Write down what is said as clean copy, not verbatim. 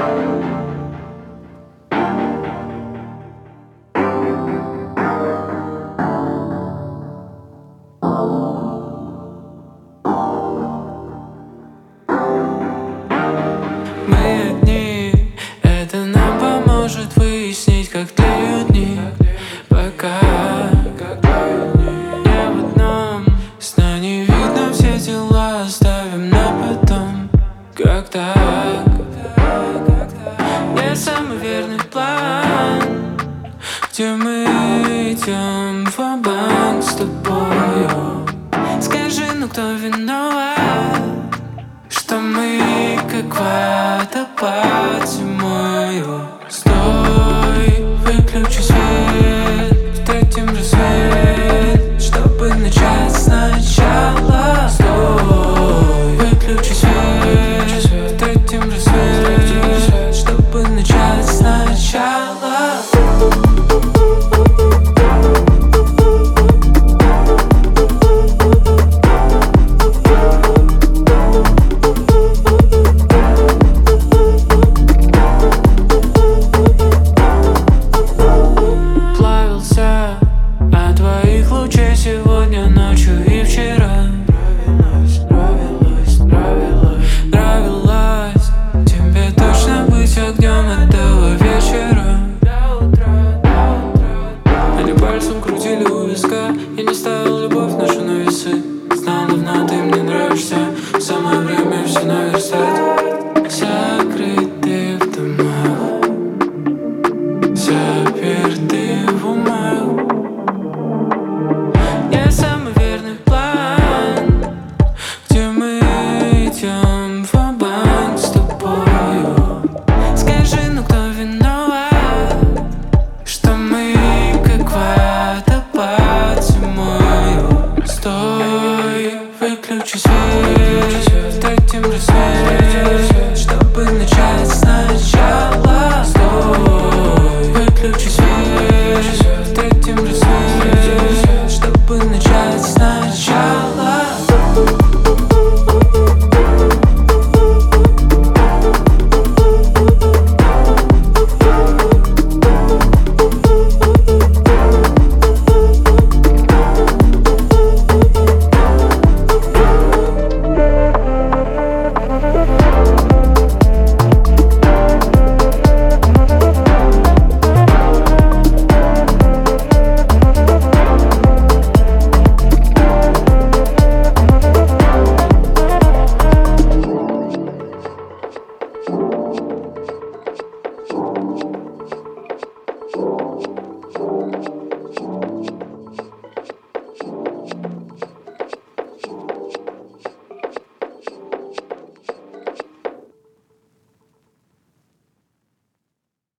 Мы одни, это нам поможет выяснить, как тлеют дни. Пока не в одном сна не видно, все дела оставим на потом. Как так? Я самый верный план, где мы идем ва-банк с тобою. Скажи, ну кто виноват, что мы как водопад зимою? Стой, выключи свет, встретим рассвет, чтобы начать сначала. Стой, выключи свет, встретим рассвет, чтобы начать сначала. Сегодня ночью и вчера нравилось тебе точно быть огнем этого вечера. Они пальцем крутили у виска, я не ставил любовь нашу на весы. Знал давно, ты мне нравишься, самое время все наверстать. Закрыты в домах, заперты в умах. Я самый верный план, где мы идем ва-банк с тобою. Скажи, ну кто виноват, что мы как водопад зимою? Стой, выключи свет, встретим рассвет.